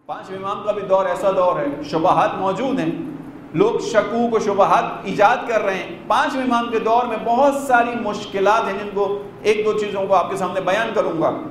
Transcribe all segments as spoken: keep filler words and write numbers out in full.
پانچویں امام کا بھی دور ایسا دور ہے، شبہات موجود ہیں، لوگ شکوک و شبہات ایجاد کر رہے ہیں۔ پانچویں امام کے دور میں بہت ساری مشکلات ہیں، جن کو ایک دو چیزوں کو آپ کے سامنے بیان کروں گا۔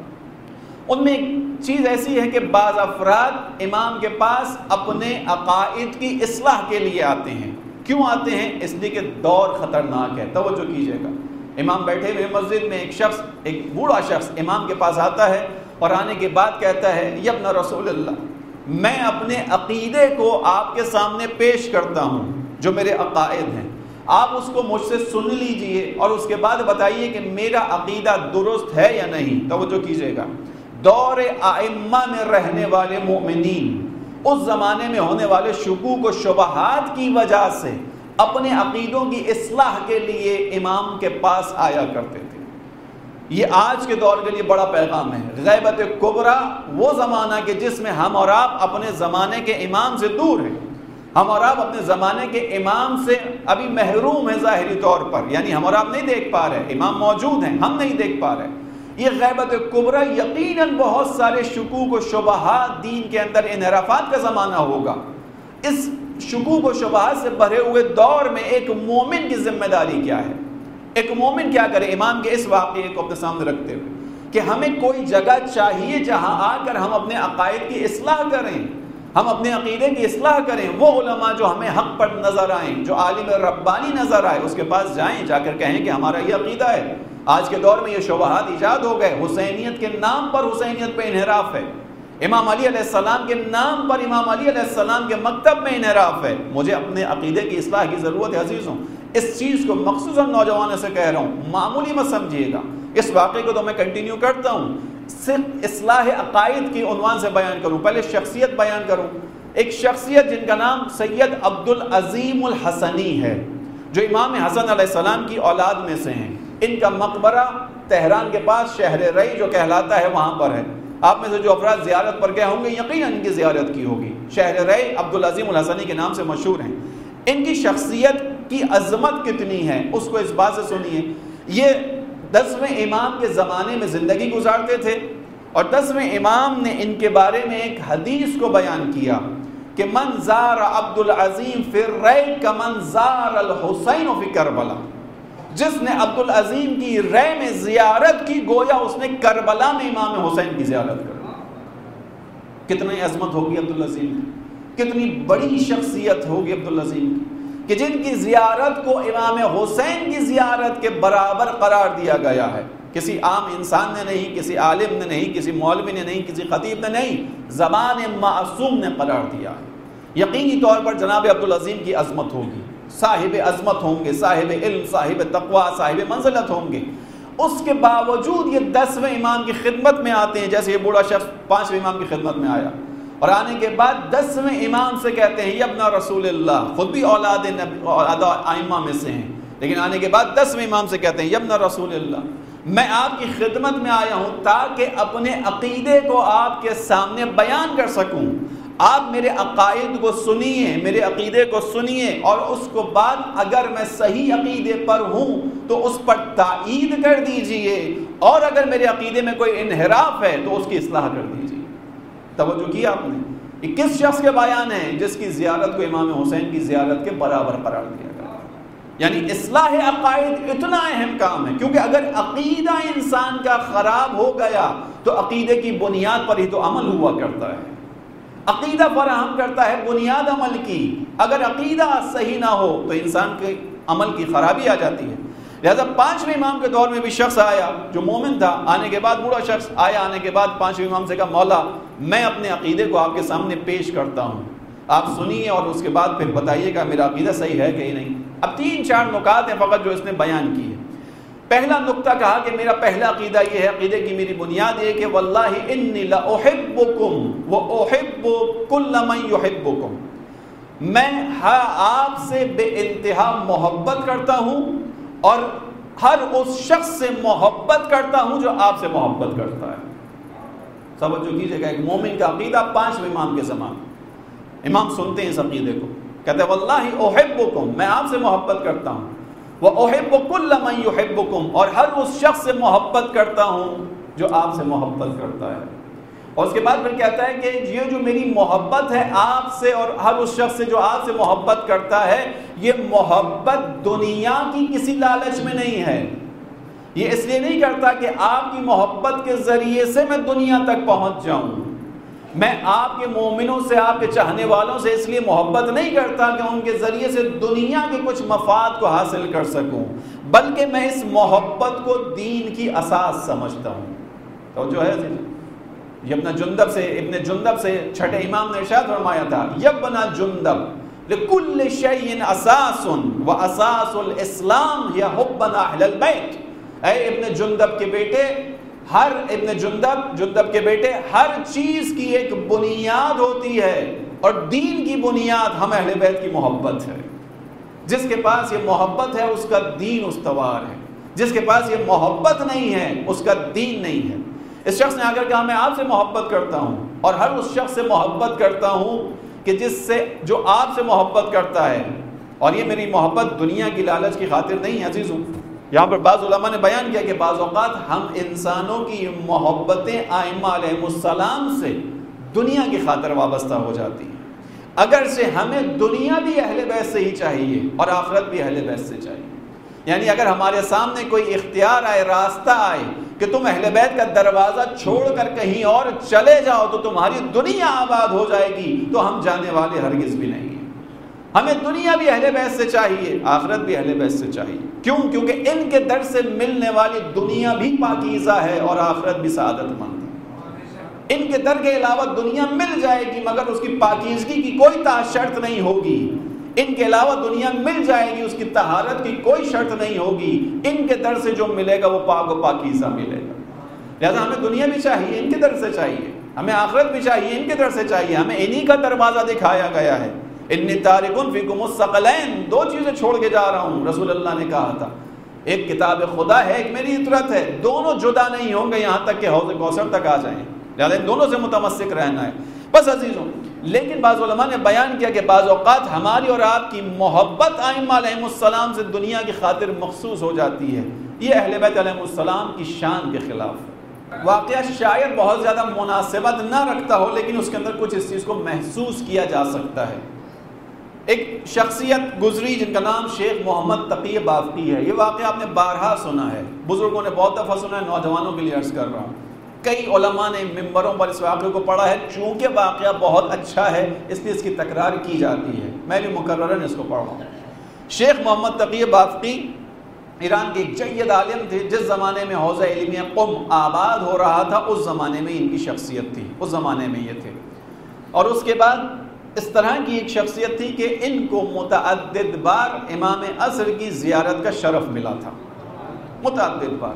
ان میں ایک چیز ایسی ہے کہ بعض افراد امام کے پاس اپنے عقائد کی اصلاح کے لیے آتے ہیں۔ کیوں آتے ہیں؟ اس لیے کہ دور خطرناک ہے۔ توجہ کیجیے گا، امام بیٹھے ہوئے مسجد میں، ایک شخص، ایک بوڑھا شخص امام کے پاس آتا ہے اور آنے کے بعد کہتا ہے یا ابن رسول اللہ، میں اپنے عقیدے کو آپ کے سامنے پیش کرتا ہوں، جو میرے عقائد ہیں، آپ اس کو مجھ سے سن لیجئے اور اس کے بعد بتائیے کہ میرا عقیدہ درست ہے یا نہیں۔ توجہ کیجیے گا، دور ائمہ میں رہنے والے مومنین اس زمانے میں ہونے والے شکوک و شبہات کی وجہ سے اپنے عقیدوں کی اصلاح کے لیے امام کے پاس آیا کرتے تھے۔ یہ آج کے دور کے لیے بڑا پیغام ہے۔ غیبت کبریٰ وہ زمانہ کہ جس میں ہم اور آپ اپنے زمانے کے امام سے دور ہیں، ہم اور آپ اپنے زمانے کے امام سے ابھی محروم ہیں ظاہری طور پر، یعنی ہم اور آپ نہیں دیکھ پا رہے، امام موجود ہیں، ہم نہیں دیکھ پا رہے۔ یہ غیبت کبریٰ یقیناً بہت سارے شکوک و شبہات، دین کے اندر انحرافات کا زمانہ ہوگا۔ اس شکوک و شبہات سے بھرے ہوئے دور میں ایک مومن کی ذمہ داری کیا ہے؟ ایک مومن کیا کرے؟ امام کے اس واقعے کو اپنے سامنے رکھتے ہوئے کہ ہمیں کوئی جگہ چاہیے جہاں آ کر ہم اپنے عقائد کی اصلاح کریں، ہم اپنے عقیدے کی اصلاح کریں۔ وہ علماء جو ہمیں حق پر نظر آئیں، جو عالم ربانی نظر آئے، اس کے پاس جائیں، جا کر کہیں کہ ہمارا یہ عقیدہ ہے۔ آج کے دور میں یہ شبہات ایجاد ہو گئے، حسینیت کے نام پر حسینیت پہ انحراف ہے، امام علی علیہ السلام کے نام پر امام علی علیہ السلام کے مکتب میں انحراف ہے۔ مجھے اپنے عقیدے کی اصلاح کی ضرورت ہے عزیزوں۔ اس چیز کو مخصوصاً نوجوانوں سے کہہ رہا ہوں، معمولی مت سمجھیے گا، اس واقعے کو تو میں کنٹینیو کرتا ہوں، صرف اصلاح عقائد کی عنوان سے بیان کروں۔ پہلے شخصیت بیان کروں، ایک شخصیت جن کا نام سید عبد العظیم الحسنی ہے، جو امام حسن علیہ السلام کی اولاد میں سے ہیں۔ ان کا مقبرہ تہران کے پاس شہر رئی جو کہلاتا ہے وہاں پر ہے۔ آپ میں سے جو افراد زیارت پر گئے ہوں گے یقیناً ان کی زیارت کی ہوگی۔ شہر رئی عبد العظیم الحسنی کے نام سے مشہور ہیں۔ ان کی شخصیت کی عظمت کتنی ہے اس کو اس بات سے سنیے، یہ دسویں امام کے زمانے میں زندگی گزارتے تھے، اور دسویں امام نے ان کے بارے میں ایک حدیث کو بیان کیا کہ من زار عبد العظیم فی الرئی کمن زار الحسین فی کربلا، جس نے عبد العظیم کی رے میں زیارت کی گویا اس نے کربلا میں امام حسین کی زیارت کر۔ کتنی عظمت ہوگی عبد العظیم کی، کتنی بڑی شخصیت ہوگی عبد العظیم کی کہ جن کی زیارت کو امام حسین کی زیارت کے برابر قرار دیا گیا ہے۔ کسی عام انسان نے نہیں، کسی عالم نے نہیں، کسی مولوی نے نہیں، کسی خطیب نے نہیں، زبان معصوم نے قرار دیا ہے۔ یقینی طور پر جناب عبد العظیم کی عظمت ہوگی، صاحب عظمت ہوں گے، صاحب علم، صاحب تقوی، صاحب منزلت ہوں گے۔ اس کے باوجود یہ دسویں امام کی خدمت میں آتے ہیں، جیسے یہ بوڑھا شخص پانچویں امام کی خدمت میں آیا، اور آنے کے بعد دسویں امام سے کہتے ہیں یا ابن رسول اللہ، خود بھی اولاد اولاد ائمہ میں سے ہیں، لیکن آنے کے بعد دسویں امام سے کہتے ہیں یا ابن رسول اللہ، میں آپ کی خدمت میں آیا ہوں تاکہ اپنے عقیدے کو آپ کے سامنے بیان کر سکوں۔ آپ میرے عقائد کو سنیے، میرے عقیدے کو سنیے، اور اس کو بعد اگر میں صحیح عقیدے پر ہوں تو اس پر تائید کر دیجئے، اور اگر میرے عقیدے میں کوئی انحراف ہے تو اس کی اصلاح کر دیجئے۔ توجہ کی آپ نے، یہ کس شخص کے بیان ہیں؟ جس کی زیارت کو امام حسین کی زیارت کے برابر قرار دیا گیا۔ یعنی اصلاح عقائد اتنا اہم کام ہے، کیونکہ اگر عقیدہ انسان کا خراب ہو گیا تو عقیدے کی بنیاد پر ہی تو عمل ہوا کرتا ہے۔ عقیدہ فراہم کرتا ہے بنیاد عمل کی، اگر عقیدہ صحیح نہ ہو تو انسان کے عمل کی خرابی آ جاتی ہے۔ لہذا پانچویں امام کے دور میں بھی شخص آیا جو مومن تھا، آنے کے بعد بوڑھا شخص آیا، آنے کے بعد پانچویں امام سے کہا مولا میں اپنے عقیدے کو آپ کے سامنے پیش کرتا ہوں، آپ سنیے اور اس کے بعد پھر بتائیے گا میرا عقیدہ صحیح ہے کہ نہیں۔ اب تین چار نکات ہیں فقط جو اس نے بیان کی ہے۔ پہلا نقطہ کہا کہ میرا پہلا عقیدہ یہ ہے، عقیدے کی میری بنیاد یہ کہ واللہ انی لاحبکم واحب کل من یحبکم، میں آپ سے بے انتہا محبت کرتا ہوں اور ہر اس شخص سے محبت کرتا ہوں جو آپ سے محبت کرتا ہے۔ توجہ کیجیے گا، ایک مومن کا عقیدہ پانچویں امام کے زمان، امام سنتے ہیں اس عقیدے کو، کہتے ہیں واللہ احبکم، میں آپ سے محبت کرتا ہوں، وَأُحِبُّ كُلَّ مَن يُحِبُّكُمْ، اور ہر اس شخص سے محبت کرتا ہوں جو آپ سے محبت کرتا ہے، اور اس کے بعد پھر کہتا ہے کہ یہ جو میری محبت ہے آپ سے اور ہر اس شخص سے جو آپ سے محبت کرتا ہے، یہ محبت دنیا کی کسی لالچ میں نہیں ہے، یہ اس لیے نہیں کرتا کہ آپ کی محبت کے ذریعے سے میں دنیا تک پہنچ جاؤں، میں آپ کے مومنوں سے، آپ کے چاہنے والوں سے اس لیے محبت نہیں کرتا کہ ان کے ذریعے سے دنیا کے کچھ مفاد کو حاصل کر سکوں، بلکہ میں اس محبت کو دین کی اساس سمجھتا ہوں۔ تو جو ہے یہ ابن جندب سے ابن جندب سے چھٹے امام نے ارشاد فرمایا تھا، یبن جندب لکل شیء اساس و اساس الاسلام یا حبنا اہل البیت، اے ابن جندب کے بیٹے، ہر ابن جندب جندب کے بیٹے ہر چیز کی ایک بنیاد ہوتی ہے، اور دین کی بنیاد ہم اہل بیت کی محبت ہے۔ جس کے پاس یہ محبت ہے اس کا دین استوار ہے، جس کے پاس یہ محبت نہیں ہے اس کا دین نہیں ہے۔ اس شخص نے اگر کہا میں آپ سے محبت کرتا ہوں، اور ہر اس شخص سے محبت کرتا ہوں کہ جس سے جو آپ سے محبت کرتا ہے، اور یہ میری محبت دنیا کی لالچ کی خاطر نہیں ہے عزیزوں۔ یہاں پر بعض علماء نے بیان کیا کہ بعض اوقات ہم انسانوں کی محبتیں ائمہ علیہ السلام سے دنیا کی خاطر وابستہ ہو جاتی ہیں، اگر سے ہمیں دنیا بھی اہل بیت سے ہی چاہیے اور آخرت بھی اہل بیت سے چاہیے۔ یعنی اگر ہمارے سامنے کوئی اختیار آئے، راستہ آئے کہ تم اہل بیت کا دروازہ چھوڑ کر کہیں اور چلے جاؤ تو تمہاری دنیا آباد ہو جائے گی، تو ہم جانے والے ہرگز بھی نہیں ہیں۔ ہمیں دنیا بھی اہل بیت سے چاہیے، آخرت بھی اہل بیت سے چاہیے۔ کیوں؟ کیونکہ ان کے در سے ملنے والی دنیا بھی پاکیزہ ہے اور آخرت بھی سعادت مند ہے۔ ان کے در کے علاوہ دنیا مل جائے گی مگر اس کی پاکیزگی کی کوئی شرط نہیں ہوگی، ان کے علاوہ دنیا مل جائے گی اس کی طہارت کی کوئی شرط نہیں ہوگی، ان کے در سے جو ملے گا وہ پاک و پاکیزہ ملے گا۔ لہذا ہمیں دنیا بھی چاہیے، ان کے در سے چاہیے، ہمیں آخرت بھی چاہیے، ان کے در سے چاہیے، ہمیں انہی کا دروازہ دکھایا گیا ہے۔ انی تارک فیکم الثقلین، دو چیزیں چھوڑ کے جا رہا ہوں، رسول اللہ نے کہا تھا، ایک کتاب خدا ہے، ایک میری اطرت ہے، دونوں جدا نہیں ہوں گے یہاں تک کہ حوض کوثر تک آ جائیں، لہذا ان دونوں سے متمسک رہنا ہے۔ بس عزیزوں، لیکن بعض علماء نے بیان کیا کہ بعض اوقات ہماری اور آپ کی محبت ائمہ علیہ السلام سے دنیا کی خاطر مخصوص ہو جاتی ہے، یہ اہل بیت علیہ السلام کی شان کے خلاف ہے۔ واقعہ شاید بہت زیادہ مناسبت نہ رکھتا ہو لیکن اس کے اندر کچھ اس چیز کو محسوس کیا جا سکتا ہے۔ ایک شخصیت گزری جن کا نام شیخ محمد تقی بافقی ہے، یہ واقعہ آپ نے بارہا سنا ہے، بزرگوں نے بہت دفعہ سنا ہے، نوجوانوں کے لیے عرض کر رہا ہوں، کئی علماء نے ممبروں پر اس واقعے کو پڑھا ہے، چونکہ واقعہ بہت اچھا ہے اس لیے اس کی تکرار کی جاتی ہے، میں بھی مکررن اس کو پڑھ رہا ہوں۔ شیخ محمد تقی بافقی ایران کے ایک جید عالم تھے، جس زمانے میں حوضہ علمیہ قم آباد ہو رہا تھا اس زمانے میں ان کی شخصیت تھی، اس زمانے میں یہ تھے۔ اور اس کے بعد اس طرح کی ایک شخصیت تھی کہ ان کو متعدد بار امام عصر کی زیارت کا شرف ملا تھا، متعدد بار۔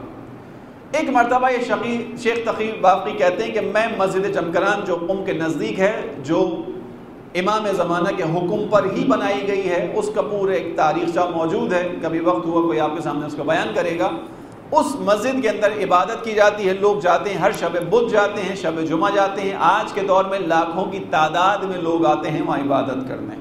ایک مرتبہ یہ شقی شیخ تقی بافقی کہتے ہیں کہ میں مسجد چمکران جو قم کے نزدیک ہے، جو امام زمانہ کے حکم پر ہی بنائی گئی ہے، اس کا پورے ایک تاریخچہ موجود ہے، کبھی وقت ہوا کوئی آپ کے سامنے اس کو بیان کرے گا۔ اس مسجد کے اندر عبادت کی جاتی ہے، لوگ جاتے ہیں، ہر شب بدھ جاتے ہیں، شب جمعہ جاتے ہیں، آج کے دور میں لاکھوں کی تعداد میں لوگ آتے ہیں وہاں عبادت کرنے۔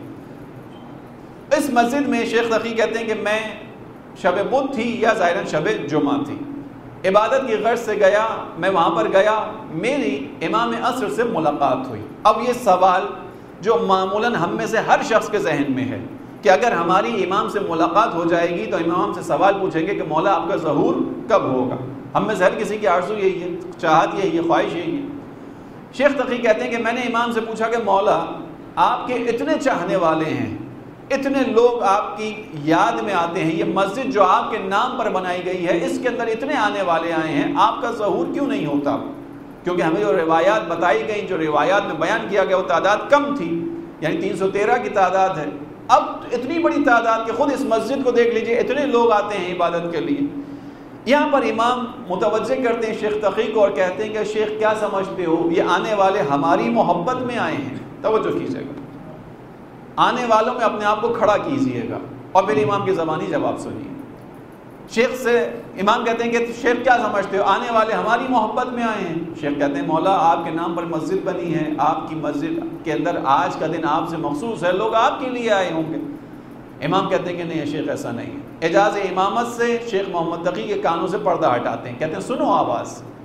اس مسجد میں شیخ تقی کہتے ہیں کہ میں شب بدھ تھی یا ظاہراً شب جمعہ تھی، عبادت کی غرض سے گیا، میں وہاں پر گیا، میری امام عصر سے ملاقات ہوئی۔ اب یہ سوال جو معمولاً ہم میں سے ہر شخص کے ذہن میں ہے کہ اگر ہماری امام سے ملاقات ہو جائے گی تو امام سے سوال پوچھیں گے کہ مولا آپ کا ظہور کب ہوگا؟ ہم میں سے ہر کسی کی آرزو یہی ہے، چاہت یہی ہے، خواہش یہی ہے۔ شیخ تقی کہتے ہیں کہ میں نے امام سے پوچھا کہ مولا آپ کے اتنے چاہنے والے ہیں، اتنے لوگ آپ کی یاد میں آتے ہیں، یہ مسجد جو آپ کے نام پر بنائی گئی ہے اس کے اندر اتنے آنے والے آئے ہیں، آپ کا ظہور کیوں نہیں ہوتا؟ کیونکہ ہمیں جو روایات بتائی گئیں، جو روایات میں بیان کیا گیا وہ تعداد کم تھی، یعنی تین سو تیرہ کی تعداد ہے، اب اتنی بڑی تعداد کہ خود اس مسجد کو دیکھ لیجئے، اتنے لوگ آتے ہیں عبادت کے لیے۔ یہاں پر امام متوجہ کرتے ہیں شیخ تقی کو اور کہتے ہیں کہ شیخ کیا سمجھتے ہو، یہ آنے والے ہماری محبت میں آئے ہیں؟ توجہ کیجئے گا، آنے والوں میں اپنے آپ کو کھڑا کیجئے گا اور پھر امام کی زبانی جواب سنیے۔ شیخ سے امام کہتے ہیں کہ شیخ کیا سمجھتے ہو، آنے والے ہماری محبت میں آئے ہیں؟ شیخ کہتے ہیں مولا آپ کے نام پر مسجد بنی ہے، آپ کی مسجد کے اندر آج کا دن آپ سے مخصوص ہے، لوگ آپ کے لیے آئے ہوں گے۔ امام کہتے ہیں کہ نہیں شیخ ایسا نہیں ہے۔ اعجاز امامت سے شیخ محمد تقی کے کانوں سے پردہ ہٹاتے ہیں، کہتے ہیں سنو آواز،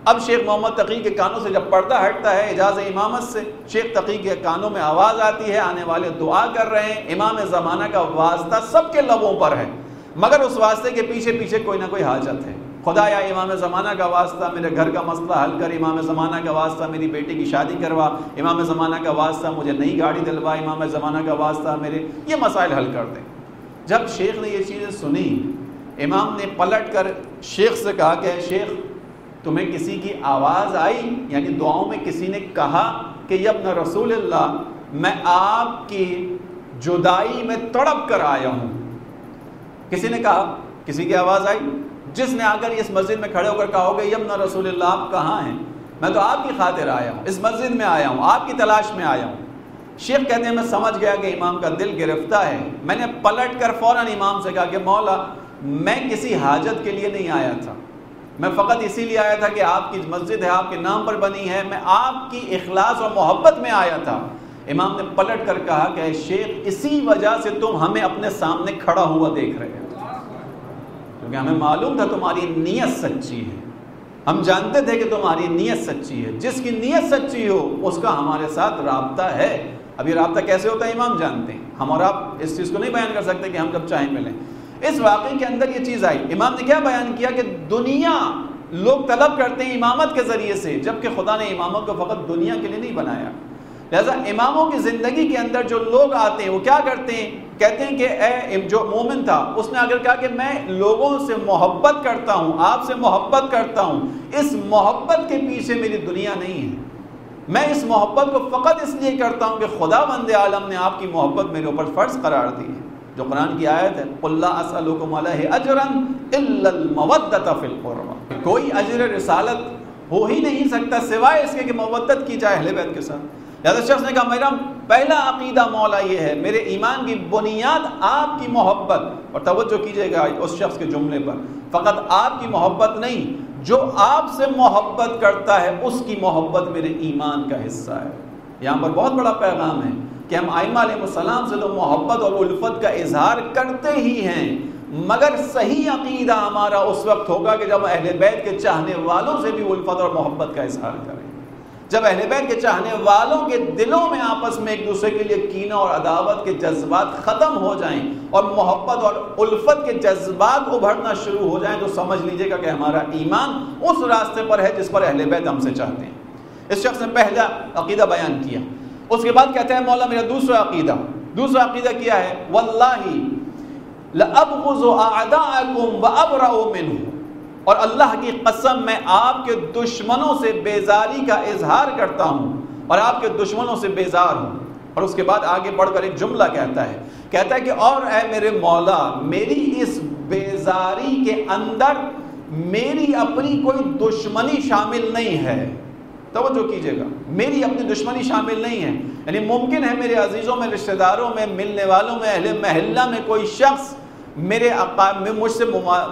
اب شیخ محمد تقی کے کانوں سے جب پردہ ہٹتا ہے اجازت امامت سے، شیخ تقی کے کانوں میں آواز آتی ہے، آنے والے دعا کر رہے ہیں، امام زمانہ کا واسطہ سب کے لبوں پر ہے، مگر اس واسطے کے پیچھے پیچھے کوئی نہ کوئی حاجت ہے۔ خدا یا امام زمانہ کا واسطہ میرے گھر کا مسئلہ حل کر، امام زمانہ کا واسطہ میری بیٹی کی شادی کروا، امام زمانہ کا واسطہ مجھے نئی گاڑی دلوا، امام زمانہ کا واسطہ میرے یہ مسائل حل کر دیں۔ جب شیخ نے یہ چیزیں سنی، امام نے پلٹ کر شیخ سے کہا کہ شیخ تمہیں کسی کی آواز آئی، یعنی دعاؤں میں کسی نے کہا کہ یا ابن رسول اللہ میں آپ کی جدائی میں تڑپ کر آیا ہوں؟ کسی نے کہا، کسی کی آواز آئی جس نے آ کر اس مسجد میں کھڑے ہو کر کہا ہوگا یا ابن رسول اللہ آپ کہاں ہیں؟ میں تو آپ کی خاطر آیا ہوں، اس مسجد میں آیا ہوں، آپ کی تلاش میں آیا ہوں۔ شیخ کہتے ہیں میں سمجھ گیا کہ امام کا دل گرفتہ ہے، میں نے پلٹ کر فوراً امام سے کہا کہ مولا میں کسی حاجت کے لیے نہیں آیا تھا، میں فقط اسی لیے آیا تھا کہ آپ کی مسجد ہے، آپ کے نام پر بنی ہے، میں آپ کی اخلاص اور محبت میں آیا تھا۔ امام نے پلٹ کر کہا کہ شیخ اسی وجہ سے تم ہمیں اپنے سامنے کھڑا ہوا دیکھ رہے ہیں، کیونکہ ہمیں معلوم تھا تمہاری نیت سچی ہے، ہم جانتے تھے کہ تمہاری نیت سچی ہے، جس کی نیت سچی ہو اس کا ہمارے ساتھ رابطہ ہے۔ اب یہ رابطہ کیسے ہوتا ہے امام جانتے ہیں، ہم اور آپ اس چیز کو نہیں بیان کر سکتے کہ ہم جب چاہیں ملیں۔ اس واقعے کے اندر یہ چیز آئی، امام نے کیا بیان کیا کہ دنیا لوگ طلب کرتے ہیں امامت کے ذریعے سے، جبکہ خدا نے امامت کو فقط دنیا کے لیے نہیں بنایا۔ لہذا اماموں کی زندگی کے اندر جو لوگ آتے ہیں وہ کیا کرتے ہیں، کہتے ہیں کہ اے جو مومن تھا اس نے اگر کہا کہ میں لوگوں سے محبت کرتا ہوں، آپ سے محبت کرتا ہوں، اس محبت کے پیچھے میری دنیا نہیں ہے، میں اس محبت کو فقط اس لیے کرتا ہوں کہ خدا بند عالم نے آپ کی محبت میرے اوپر فرض قرار دی ہے۔ جو قرآن کی آیت ہے قُلْ لَا أَسْأَلُكُمْ عَلَيْهِ أَجْرًا إِلَّا الْمَوَدَّةَ فِي الْقُرْبَى، کوئی اجر رسالت ہو ہی نہیں سکتا سوائے اس کے کہ مودت کی جائے اہل بیت کے ساتھ۔ لہذا شخص نے کہا میرا پہلا عقیدہ مولا یہ ہے، میرے ایمان کی بنیاد آپ کی محبت، اور توجہ کیجئے گا اس شخص کے جملے پر، فقط آپ کی محبت نہیں، جو آپ سے محبت کرتا ہے اس کی محبت میرے ایمان کا حصہ ہے۔ یہاں پر بہت بڑا پیغام ہے کہ ہم ائمہ علیہ السلام سے تو محبت اور الفت کا اظہار کرتے ہی ہیں، مگر صحیح عقیدہ ہمارا اس وقت ہوگا کہ جب اہل بیت کے چاہنے والوں سے بھی الفت اور محبت کا اظہار کریں، جب اہل بیت کے چاہنے والوں کے دلوں میں آپس میں ایک دوسرے کے لیے کینہ اور عداوت کے جذبات ختم ہو جائیں اور محبت اور الفت کے جذبات ابھرنا شروع ہو جائیں، تو سمجھ لیجئے گا کہ ہمارا ایمان اس راستے پر ہے جس پر اہل بیت ہم سے چاہتے ہیں۔ اس شخص نے پہلا عقیدہ بیان کیا، اس کے بعد کہتے ہیں مولا میرا دوسرا عقیدہ، دوسرا عقیدہ کیا ہے، واللہ لأبغض اعداءکم وابرأ منہ، اور اللہ کی قسم میں آپ کے دشمنوں سے بیزاری کا اظہار کرتا ہوں اور آپ کے دشمنوں سے بیزار ہوں۔ اور اس کے بعد آگے بڑھ کر ایک جملہ کہتا ہے، کہتا ہے کہ اور اے میرے مولا میری اس بیزاری کے اندر میری اپنی کوئی دشمنی شامل نہیں ہے۔ توجہ کیجئے گا، میری اپنی دشمنی شامل نہیں ہے، یعنی ممکن ہے میرے عزیزوں میں، رشتہ داروں میں، ملنے والوں میں، اہل محلہ میں کوئی شخص میرے میں مجھ سے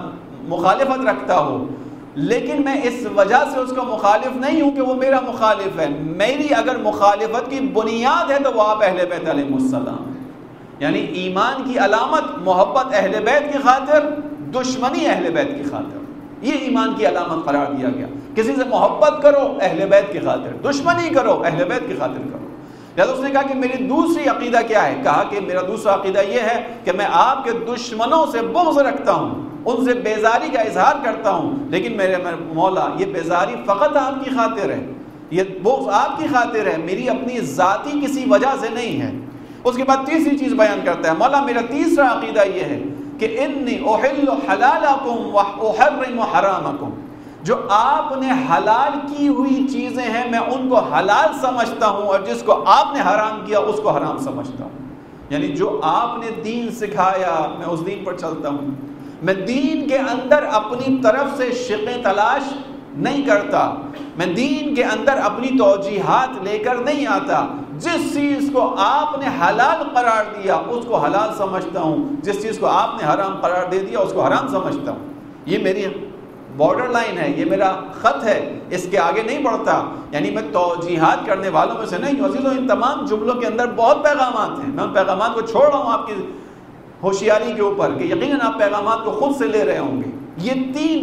مخالفت رکھتا ہو، لیکن میں اس وجہ سے اس کا مخالف نہیں ہوں کہ وہ میرا مخالف ہے۔ میری اگر مخالفت کی بنیاد ہے تو وہ آپ اہل بیت علیہ السلام ہیں، یعنی ایمان کی علامت محبت اہل بیت کی خاطر، دشمنی اہل بیت کی خاطر، یہ ایمان کی علامت قرار دیا گیا۔ کسی سے محبت کرو اہل بیت کی خاطر، دشمنی کرو اہل بیت کی خاطر کرو۔ لہذا اس نے کہا کہ میری دوسری عقیدہ کیا ہے، کہا کہ میرا دوسرا عقیدہ یہ ہے کہ میں آپ کے دشمنوں سے بغض رکھتا ہوں، ان سے بیزاری کا اظہار کرتا ہوں، لیکن میرے مولا یہ بیزاری فقط آپ کی خاطر ہے، یہ بغض آپ کی خاطر ہے، میری اپنی ذاتی کسی وجہ سے نہیں ہے۔ اس کے بعد تیسری چیز بیان کرتا ہے، مولا میرا تیسرا عقیدہ یہ ہے کہ انی احل حلالکم واحرم حرامکم، جو آپ نے حلال کی ہوئی چیزیں ہیں میں ان کو حلال سمجھتا ہوں، اور جس کو آپ نے حرام کیا اس کو حرام سمجھتا ہوں۔ یعنی جو آپ نے دین سکھایا میں اس دین پر چلتا ہوں، میں دین کے اندر اپنی طرف سے شقیں تلاش نہیں کرتا، میں دین کے اندر اپنی توجیحات لے کر نہیں آتا، جس چیز کو آپ نے حلال قرار دیا اس کو حلال سمجھتا ہوں، جس چیز کو آپ نے حرام قرار دے دیا اس کو حرام سمجھتا ہوں۔ یہ میری بارڈر لائن ہے، یہ میرا خط ہے، اس کے آگے نہیں بڑھتا، یعنی میں توجیحات کرنے والوں میں سے نہیں ہوں۔ عزیزوں ان تمام جملوں کے اندر بہت پیغامات ہیں، میں ان پیغامات کو چھوڑ رہا ہوں آپ کی ہوشیاری کے اوپر کہ یقیناً آپ پیغامات کو خود سے لے رہے ہوں گے۔ یہ تین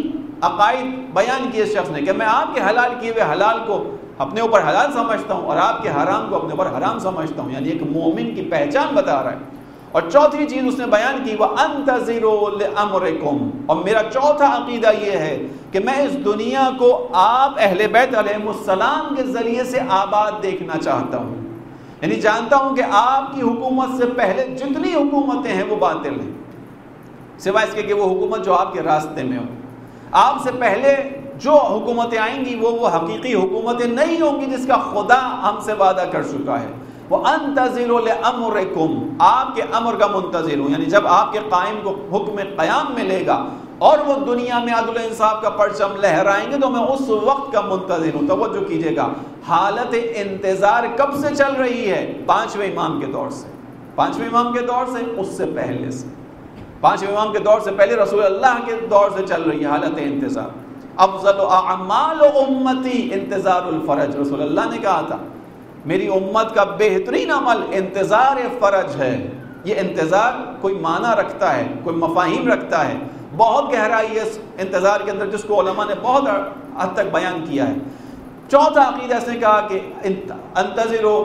عقائد بیان کیے اس شخص نے کہ میں آپ کے حلال کیے ہوئے حلال کو اپنے اوپر حلال سمجھتا ہوں اور آپ کے حرام کو اپنے اوپر حرام سمجھتا ہوں، یعنی ایک مومن کی پہچان بتا رہا ہے۔ اور چوتھی چیز اس نے بیان کی وَأَنْتَظِرُوا لِأَمْرِكُمْ، اور میرا چوتھا عقیدہ یہ ہے کہ میں اس دنیا کو آپ اہل بیت علیہ السلام کے ذریعے سے آباد دیکھنا چاہتا ہوں، یعنی جانتا ہوں کہ آپ کی حکومت سے پہلے جتنی حکومتیں ہیں وہ باطل ہیں، سوائے اس کے کہ وہ حکومت جو آپ کے راستے میں ہو۔ آپ سے پہلے جو حکومتیں آئیں گی وہ وہ حقیقی حکومتیں نہیں ہوں گی جس کا خدا ہم سے وعدہ کر چکا ہے۔ وَأَنْتَظِرُوا لِأَمْرِكُمْ، آپ کے امر کا منتظر ہوں، یعنی جب آپ کے قائم کو حکم قیام ملے گا اور وہ دنیا میں عدل و انصاف کا پرچم لہرائیں گے تو میں اس وقت کا منتظر ہوں۔ توجہ کیجئے گا، حالت انتظار کب سے چل رہی ہے؟ پانچویں امام کے دور سے، پانچویں امام کے دور سے، اس سے پہلے سے، پانچویں امام کے دور سے پہلے رسول اللہ کے دور سے چل رہی ہے حالت انتظار۔ افضل اعمال امتی انتظار الفرج، رسول اللہ نے کہا تھا میری امت کا بہترین عمل انتظار فرج ہے۔ یہ انتظار کوئی معنی رکھتا ہے، کوئی مفاہیم رکھتا ہے، بہت گہرائی ہے اس انتظار کے اندر جس کو علماء نے بہت حد تک بیان کیا ہے۔ چوتھا عقیدہ اس نے کہا کہ انتظروا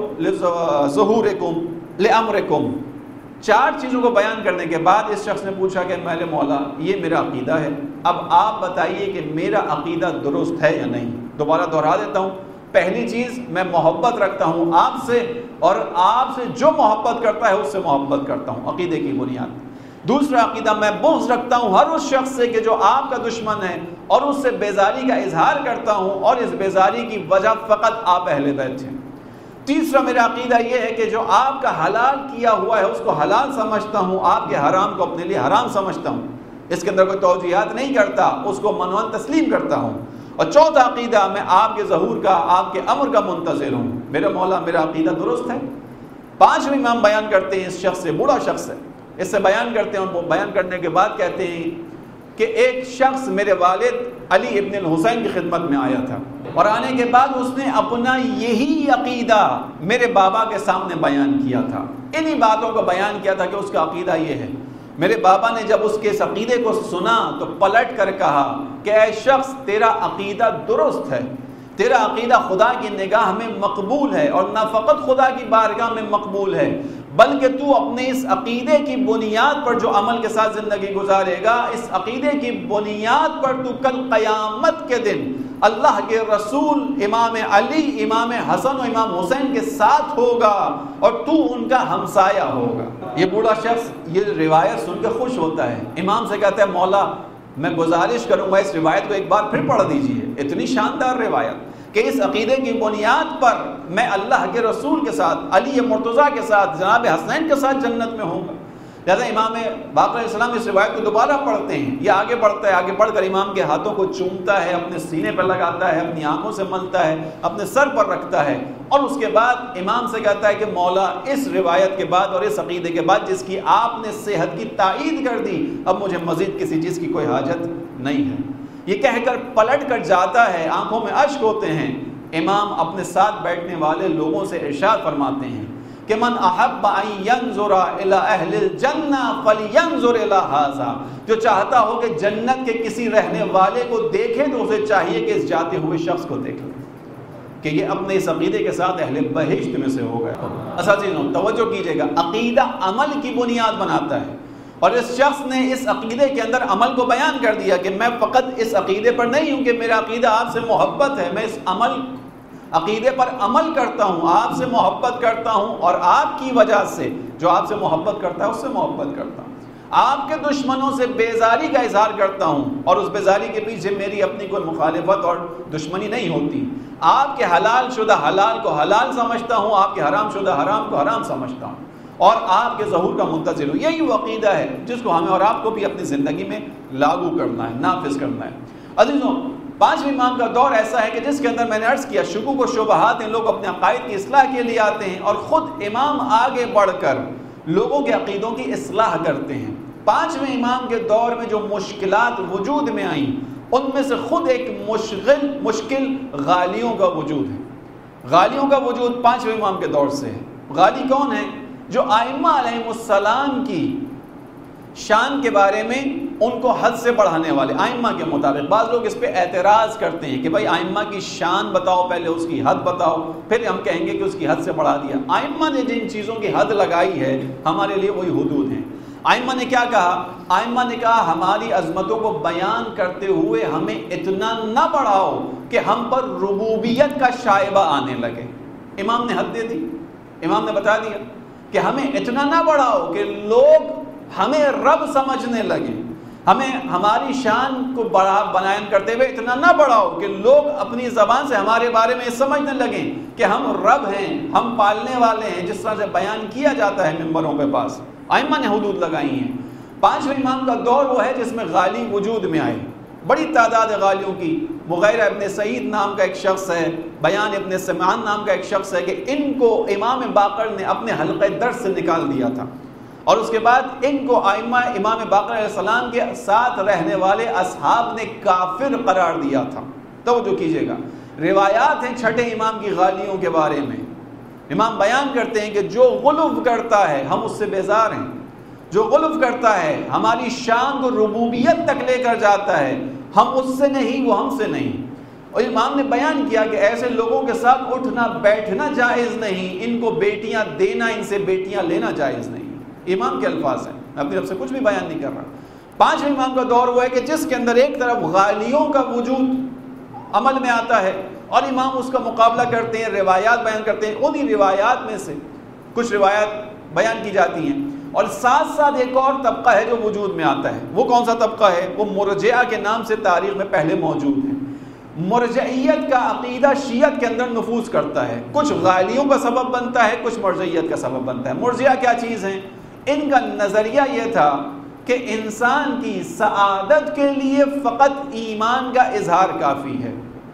لظہورکم لامرکم، چار چیزوں کو بیان کرنے کے بعد اس شخص نے پوچھا کہ میرے مولا یہ میرا عقیدہ ہے، اب آپ بتائیے کہ میرا عقیدہ درست ہے یا نہیں۔ دوبارہ دہرا دیتا ہوں، پہلی چیز میں محبت رکھتا ہوں آپ سے، اور آپ سے جو محبت کرتا ہے اس سے محبت کرتا ہوں، عقیدے کی بنیاد۔ دوسرا عقیدہ، میں بغض رکھتا ہوں ہر اس شخص سے کہ جو آپ کا دشمن ہے اور اس سے بیزاری کا اظہار کرتا ہوں، اور اس بیزاری کی وجہ فقط آپ اہل بیت ہیں۔ تیسرا میرا عقیدہ یہ ہے کہ جو آپ کا حلال کیا ہوا ہے اس کو حلال سمجھتا ہوں، آپ کے حرام کو اپنے لیے حرام سمجھتا ہوں، اس کے اندر کوئی توجیہات نہیں کرتا، اس کو منوان تسلیم کرتا ہوں۔ اور چوتھا عقیدہ، میں آپ کے ظہور کا، آپ کے امر کا منتظر ہوں، میرے مولا میرا عقیدہ درست ہے۔ پانچویں امام بیان کرتے ہیں اس شخص سے، بوڑھا شخص ہے، اس سے بیان کرتے ہیں، اور وہ بیان کرنے کے بعد کہتے ہیں کہ ایک شخص میرے والد علی ابن الحسین کی خدمت میں آیا تھا، اور آنے کے بعد اس نے اپنا یہی عقیدہ میرے بابا کے سامنے بیان کیا تھا، انہی باتوں کو بیان کیا تھا کہ اس کا عقیدہ یہ ہے۔ میرے بابا نے جب اس کے اس عقیدے کو سنا تو پلٹ کر کہا کہ اے شخص تیرا عقیدہ درست ہے، تیرا عقیدہ خدا کی نگاہ میں مقبول ہے، اور نہ فقط خدا کی بارگاہ میں مقبول ہے بلکہ تو اپنے اس عقیدے کی بنیاد پر جو عمل کے ساتھ زندگی گزارے گا، اس عقیدے کی بنیاد پر تو کل قیامت کے دن اللہ کے رسول امام علی، امام حسن و امام حسین کے ساتھ ہوگا اور تو ان کا ہمسایہ ہوگا۔ یہ بوڑھا شخص یہ روایت سن کے خوش ہوتا ہے، امام سے کہتا ہے مولا میں گزارش کروں گا اس روایت کو ایک بار پھر پڑھ دیجئے، اتنی شاندار روایت کہ اس عقیدے کی بنیاد پر میں اللہ کے رسول کے ساتھ، علی مرتضیٰ کے ساتھ، جناب حسنین کے ساتھ جنت میں ہوں گا۔ لہذا امام باقر علیہ السلام اس روایت کو دوبارہ پڑھتے ہیں، یہ آگے بڑھتا ہے، آگے بڑھ کر امام کے ہاتھوں کو چومتا ہے، اپنے سینے پر لگاتا ہے، اپنی آنکھوں سے ملتا ہے، اپنے سر پر رکھتا ہے، اور اس کے بعد امام سے کہتا ہے کہ مولا اس روایت کے بعد اور اس عقیدے کے بعد جس کی آپ نے صحت کی تائید کر دی، اب مجھے مزید کسی چیز کی کوئی حاجت نہیں ہے۔ یہ کہہ کر پلٹ کر جاتا ہے، آنکھوں میں اشک ہوتے ہیں۔ امام اپنے ساتھ بیٹھنے والے لوگوں سے ارشاد فرماتے ہیں کہ من احب ان ينظر الى اہل الجنہ فلینظر الى ھذا، جو چاہتا ہو کہ جنت کے کسی رہنے والے کو دیکھے تو اسے چاہیے کہ اس جاتے ہوئے شخص کو دیکھ لے، کہ یہ اپنے اس عقیدے کے ساتھ اہل بہشت میں سے ہو گیا۔ اساتذہ توجہ کیجئے گا، عقیدہ عمل کی بنیاد بناتا ہے، اور اس شخص نے اس عقیدے کے اندر عمل کو بیان کر دیا کہ میں فقط اس عقیدے پر نہیں ہوں کہ میرا عقیدہ آپ سے محبت ہے، میں اس عمل عقیدے پر عمل کرتا ہوں، آپ سے محبت کرتا ہوں، اور آپ کی وجہ سے جو آپ سے محبت کرتا ہے اس سے محبت کرتا ہوں، آپ کے دشمنوں سے بیزاری کا اظہار کرتا ہوں، اور اس بیزاری کے پیچھے میری اپنی کوئی مخالفت اور دشمنی نہیں ہوتی، آپ کے حلال شدہ حلال کو حلال سمجھتا ہوں، آپ کے حرام شدہ حرام کو حرام سمجھتا ہوں، اور آپ کے ظہور کا منتظر ہوں۔ یہی وہ عقیدہ ہے جس کو ہمیں اور آپ کو بھی اپنی زندگی میں لاگو کرنا ہے، نافذ کرنا ہے۔ عزیزوں، پانچویں امام کا دور ایسا ہے کہ جس کے اندر میں نے عرض کیا شکوک و شبہات ہیں، لوگ اپنے عقائد کی اصلاح کے لیے آتے ہیں، اور خود امام آگے بڑھ کر لوگوں کے عقیدوں کی اصلاح کرتے ہیں۔ پانچویں امام کے دور میں جو مشکلات وجود میں آئیں ان میں سے خود ایک مشغل مشکل غالیوں کا وجود ہے۔ غالیوں کا وجود پانچویں امام کے دور سے ہے۔ غالی کون ہے؟ جو ائمہ علیہم السلام کی شان کے بارے میں ان کو حد سے بڑھانے والے ائمہ کے مطابق. بعض لوگ اس پہ اعتراض کرتے ہیں کہ بھائی ائمہ کی شان بتاؤ، پہلے اس کی حد بتاؤ، پھر ہم کہیں گے کہ اس کی حد سے بڑھا دیا. ائمہ نے جن چیزوں کی حد لگائی ہے ہمارے لیے وہی حدود ہیں. ائمہ نے کیا کہا؟ ائمہ نے کہا ہماری عظمتوں کو بیان کرتے ہوئے ہمیں اتنا نہ بڑھاؤ کہ ہم پر ربوبیت کا شائبہ آنے لگے. امام نے حد دے دی، امام نے بتا دیا کہ ہمیں اتنا نہ بڑھاؤ کہ لوگ ہمیں رب سمجھنے لگے. ہمیں ہماری شان کو بڑھا بیان کرتے ہوئے اتنا نہ بڑھاؤ کہ لوگ اپنی زبان سے ہمارے بارے میں سمجھنے لگیں کہ ہم رب ہیں، ہم پالنے والے ہیں، جس طرح سے بیان کیا جاتا ہے ممبروں کے پاس. ائمہ نے حدود لگائی ہیں. پانچویں امام کا دور وہ ہے جس میں غالی وجود میں آئے، بڑی تعداد غالیوں کی. مغیرہ ابن سعید نام کا ایک شخص ہے، بیان ابن سمعان نام کا ایک شخص ہے کہ ان کو امام باقر نے اپنے حلقہ درس سے نکال دیا تھا، اور اس کے بعد ان کو ائمہ امام باقر علیہ السلام کے ساتھ رہنے والے اصحاب نے کافر قرار دیا تھا. توجہ کیجئے گا، روایات ہیں چھٹے امام کی غالیوں کے بارے میں. امام بیان کرتے ہیں کہ جو غلو کرتا ہے ہم اس سے بیزار ہیں، جو غلو کرتا ہے ہماری شان کو ربوبیت تک لے کر جاتا ہے، ہم اس سے نہیں، وہ ہم سے نہیں. اور امام نے بیان کیا کہ ایسے لوگوں کے ساتھ اٹھنا بیٹھنا جائز نہیں، ان کو بیٹیاں دینا، ان سے بیٹیاں لینا جائز نہیں. امام کے الفاظ ہیں، میں اپنی طرف سے کچھ بھی بیان نہیں کر رہا. پانچویں امام کا دور وہ ہے کہ جس کے اندر ایک طرف غالیوں کا وجود عمل میں آتا ہے اور امام اس کا مقابلہ کرتے ہیں، روایات بیان کرتے ہیں. انہی روایات میں سے کچھ روایات بیان کی جاتی ہیں. اور ساتھ ساتھ ایک اور طبقہ ہے جو وجود میں آتا ہے. وہ کون سا طبقہ ہے؟ وہ مرجعہ کے نام سے تاریخ میں پہلے موجود ہے. مرجعیت کا عقیدہ شیعت کے اندر نفوذ کرتا ہے، کچھ غالیوں کا سبب بنتا ہے، کچھ مرجعیت کا سبب بنتا ہے. مرجعہ کیا چیز ہیں؟ ان کا نظریہ یہ تھا کہ انسان کی سعادت کے لیے فقط ایمان کا اظہار کافی ہے.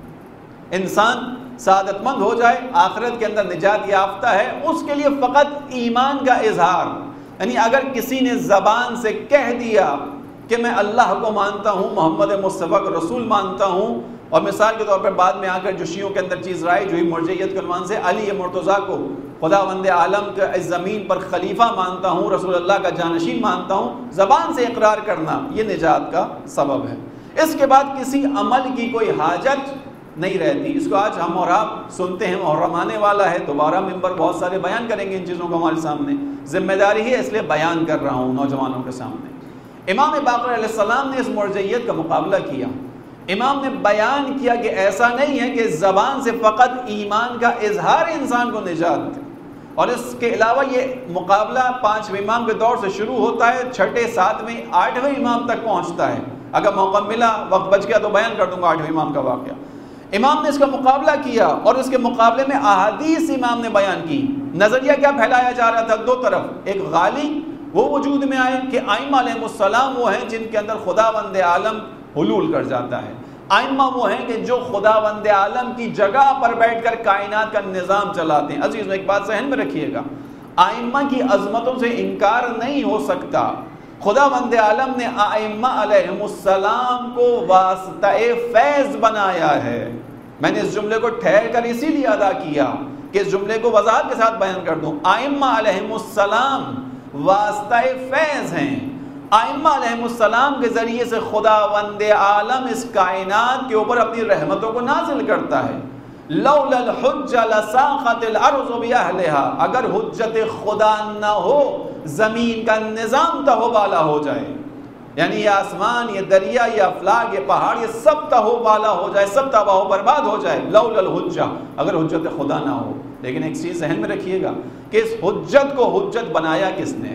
انسان سعادت مند ہو جائے، آخرت کے اندر نجات یافتہ ہے، اس کے لیے فقط ایمان کا اظہار. یعنی اگر کسی نے زبان سے کہہ دیا کہ میں اللہ کو مانتا ہوں، محمد مصطفیٰ کو رسول مانتا ہوں، اور مثال کے طور پر بعد میں آ کر جو شیعوں کے اندر چیز رائج ہوئی مرجعیت کے عنوان سے، علی مرتضیٰ کو خداوند عالم کا اس زمین پر خلیفہ مانتا ہوں، رسول اللہ کا جانشین مانتا ہوں، زبان سے اقرار کرنا یہ نجات کا سبب ہے. اس کے بعد کسی عمل کی کوئی حاجت نہیں رہتی. اس کو آج ہم اور آپ سنتے ہیں، محرم آنے والا ہے، دوبارہ ممبر بہت سارے بیان کریں گے ان چیزوں کو ہمارے سامنے. ذمہ داری ہے اس لیے بیان کر رہا ہوں نوجوانوں کے سامنے. امام باقر علیہ السلام نے اس مرجعیت کا مقابلہ کیا. امام نے بیان کیا کہ ایسا نہیں ہے کہ زبان سے فقط ایمان کا اظہار انسان کو نجات دے. اور اس کے علاوہ یہ مقابلہ پانچویں امام کے دور سے شروع ہوتا ہے، چھٹے ساتویں آٹھویں امام تک پہنچتا ہے. اگر موقع ملا، وقت بچ گیا تو بیان کر دوں گا آٹھویں امام کا واقعہ. امام نے اس کا مقابلہ کیا اور اس کے مقابلے میں احادیث امام نے بیان کی. نظریہ کیا پھیلایا جا رہا تھا؟ دو طرف، ایک غالی وہ وجود میں آئے کہ ائمہ علیہ السلام وہ ہیں جن کے اندر خداوند عالم حلول کر جاتا ہے. ائمہ وہ ہیں کہ جو خداوند عالم کی جگہ پر بیٹھ کر کائنات کا نظام چلاتے ہیں. عزیز ایک بات ذہن میں رکھیے گا، ائمہ کی عظمتوں سے انکار نہیں ہو سکتا. خداوند عالم نے ائمہ علیہ السلام کو واسطہ فیض بنایا ہے. میں نے اس جملے کو ٹھہر کر اسی لیے ادا کیا کہ اس جملے کو وضاحت کے ساتھ بیان کر دوں. ائمہ علیہ السلام واسطہ فیض ہیں. ائمہ علیہ السلام کے ذریعے سے خداوند عالم اس کائنات کے اوپر اپنی رحمتوں کو نازل کرتا ہے. لولا الحجہ لساقت الارض باہلها، اگر حجت خدا نہ ہو زمین کا نظام تہو بالا ہو جائے. یعنی یہ آسمان، یہ دریا، یہ افلاک، یہ پہاڑ، یہ سب تہو بالا ہو جائے، سب تباہ و برباد ہو جائے. لولا الحجہ، اگر حجت خدا نہ ہو. لیکن ایک چیز ذہن میں رکھیے گا کہ اس حجت کو حجت بنایا کس نے؟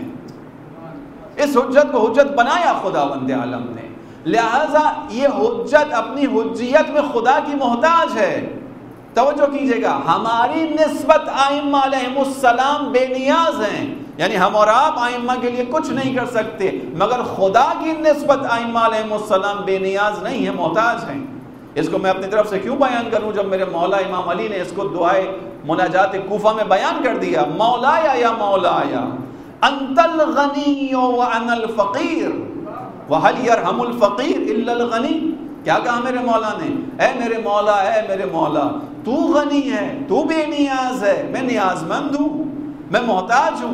اس حجت کو حجت بنایا خداوند عالم نے. لہذا یہ حجت اپنی حجیت میں خدا کی محتاج ہے. توجہ کیجئے گا، ہماری نسبت ائمہ علیہ السلام بے نیاز ہیں. یعنی ہم اور آپ ائمہ کے لیے کچھ نہیں کر سکتے، مگر خدا کی نسبت ائمہ علیہ السلام بے نیاز نہیں ہیں، محتاج ہیں. اس کو میں اپنی طرف سے کیوں بیان کروں جب میرے مولا امام علی نے اس کو دعائے مناجات کوفہ میں بیان کر دیا. مولایا یا مولایا انت الغنی وانا الفقیر وهل يرحم الفقیر الا الغنی. کیا کہا میرے مولا نے؟ اے میرے مولا، اے میرے مولا، تو غنی ہے، تو بے نیاز ہے، میں نیاز مند ہوں، میں محتاج ہوں،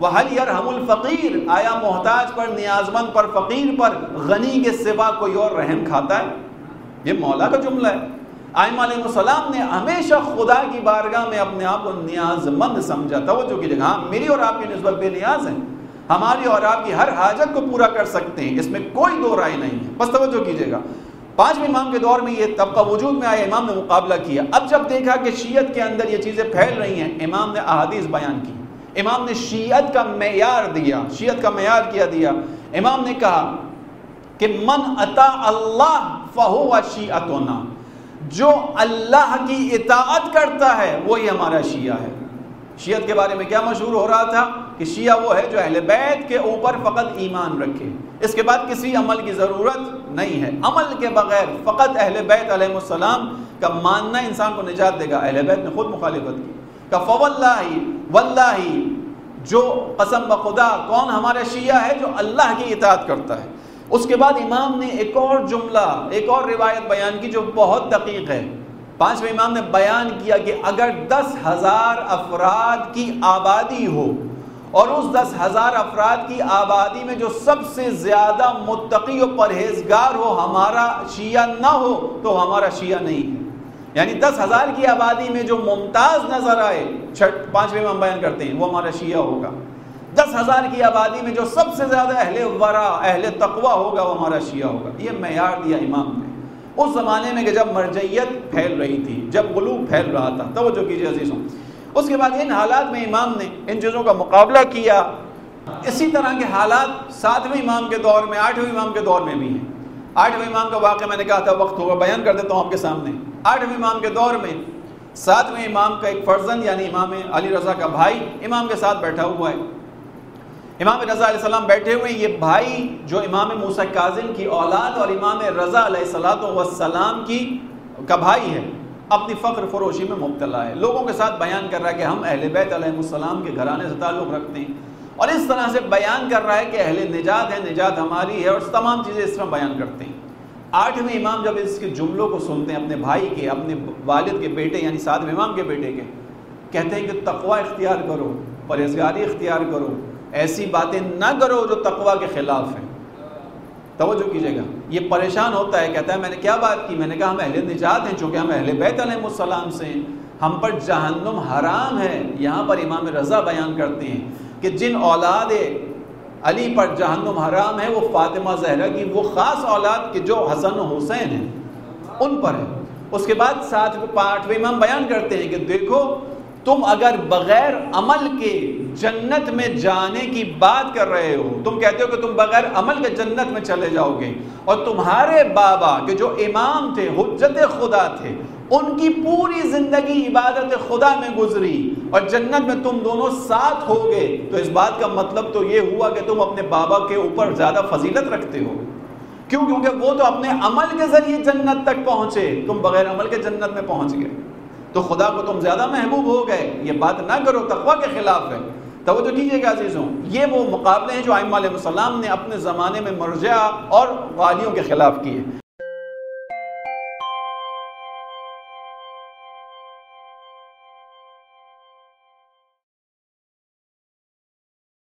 وَهَلْ يَرْحَمُ الْفَقِيرُ، آیا محتاج پر، نیاز مند پر، فقیر پر غنی کے سوا کوئی اور رحم کھاتا ہے؟ یہ مولا کا جملہ ہے۔ ائمہ علیہ السلام نے ہمیشہ خدا کی بارگاہ میں اپنے آپ کو نیاز مند سمجھا۔ توجہ کیجیے گا، ہاں میری اور آپ کی نسبت بے نیاز ہیں، ہماری اور آپ کی ہر حاجت کو پورا کر سکتے ہیں، اس میں کوئی دو رائے نہیں ہے۔ بس توجہ کیجیے گا، پانچویں امام کے دور میں یہ طبقہ وجود میں آیا، امام نے مقابلہ کیا۔ اب جب دیکھا کہ شیعت کے اندر یہ چیزیں پھیل رہی ہیں، امام نے احادیث بیان کی، امام نے شیعت کا معیار دیا، شیعت کا معیار کیا دیا۔ امام نے کہا کہ من اطاع اللہ فہو شیعتنا، جو اللہ کی اطاعت کرتا ہے وہی ہمارا شیعہ ہے۔ شیعت کے بارے میں کیا مشہور ہو رہا تھا کہ شیعہ وہ ہے جو اہل بیت کے اوپر فقط ایمان رکھے، اس کے بعد کسی عمل کی ضرورت نہیں ہے، عمل کے بغیر فقط اہل بیت علیہ السلام کا ماننا انسان کو نجات دے گا۔ اہل بیت نے خود مخالفت کی کہ فواللہ واللہ، جو قسم بخدا کون ہمارا شیعہ ہے؟ جو اللہ کی اطاعت کرتا ہے۔ اس کے بعد امام نے ایک اور جملہ، ایک اور روایت بیان کی جو بہت دقیق ہے۔ پانچویں امام نے بیان کیا کہ اگر دس ہزار افراد کی آبادی ہو اور اس دس ہزار افراد کی آبادی میں جو سب سے زیادہ متقی و پرہیزگار ہو ہمارا شیعہ نہ ہو تو ہمارا شیعہ نہیں ہے۔ یعنی دس ہزار کی آبادی میں جو ممتاز نظر آئے، چھٹ پانچویں امام بیان کرتے ہیں، وہ ہمارا شیعہ ہوگا۔ دس ہزار کی آبادی میں جو سب سے زیادہ اہل ورع، اہل تقوی ہوگا وہ ہمارا شیعہ ہوگا۔ یہ معیار دیا امام نے اس زمانے میں کہ جب مرجعیت پھیل رہی تھی، جب غلو پھیل رہا تھا۔ توجہ کیجیے عزیزوں، اس کے بعد ان حالات میں امام نے ان چیزوں کا مقابلہ کیا۔ اسی طرح کے حالات ساتویں امام کے دور میں، آٹھویں امام کے دور میں بھی ہیں۔ آٹھویں امام کا واقعہ میں نے کہا تھا وقت ہوگا بیان کر دیتا ہوں آپ کے سامنے۔ آٹھویں امام کے دور میں ساتویں امام کا ایک فرزند یعنی امام علی رضا کا بھائی امام کے ساتھ بیٹھا ہوا ہے۔ امام رضا علیہ السلام بیٹھے ہوئے، یہ بھائی جو امام موسیٰ کاظم کی اولاد اور امام رضا علیہ السلام کی کا بھائی ہے، اپنی فخر فروشی میں مبتلا ہے، لوگوں کے ساتھ بیان کر رہا ہے کہ ہم اہل بیت علیہ السلام کے گھرانے سے تعلق رکھتے ہیں، اور اس طرح سے بیان کر رہا ہے کہ اہل نجات ہے، نجات ہماری ہے، اور تمام چیزیں اس طرح بیان کرتے ہیں۔ آٹھویں امام جب اس کے جملوں کو سنتے ہیں اپنے بھائی کے، اپنے والد کے بیٹے یعنی ساتویں امام کے بیٹے کے، کہتے ہیں کہ تقوی اختیار کرو، پرہیزگاری اختیار کرو، ایسی باتیں نہ کرو جو تقوی کے خلاف ہیں۔ توجہ کیجیے گا، یہ پریشان ہوتا ہے، کہتا ہے میں نے کیا بات کی؟ میں نے کہا ہم اہل نجات ہیں، چونکہ ہم اہل بیت علیہ السلام سے ہیں، ہم پر جہنم حرام ہے۔ یہاں پر امام رضا بیان کرتے ہیں کہ جن اولاد علی پر جہنم حرام ہے وہ فاطمہ زہرا کی وہ خاص اولاد کے جو حسن و حسین ہیں ان پر ہے۔ اس کے بعد ساتھ آٹھویں امام بیان کرتے ہیں کہ دیکھو تم اگر بغیر عمل کے جنت میں جانے کی بات کر رہے ہو، تم کہتے ہو کہ تم بغیر عمل کے جنت میں چلے جاؤ گے، اور تمہارے بابا کہ جو امام تھے، حجت خدا تھے، ان کی پوری زندگی عبادت خدا میں گزری اور جنت میں تم دونوں ساتھ ہو گئے، تو اس بات کا مطلب تو یہ ہوا کہ تم اپنے بابا کے اوپر زیادہ فضیلت رکھتے ہو۔ کیوں؟ کیونکہ وہ تو اپنے عمل کے ذریعے جنت تک پہنچے، تم بغیر عمل کے جنت میں پہنچ گئے، تو خدا کو تم زیادہ محبوب ہو گئے۔ یہ بات نہ کرو، تقوی کے خلاف ہے۔ توجہ کیجیے گا عزیزوں، یہ وہ مقابلے ہیں جو ائمہ علیہ السلام نے اپنے زمانے میں مرجع اور غالیوں کے خلاف کیے۔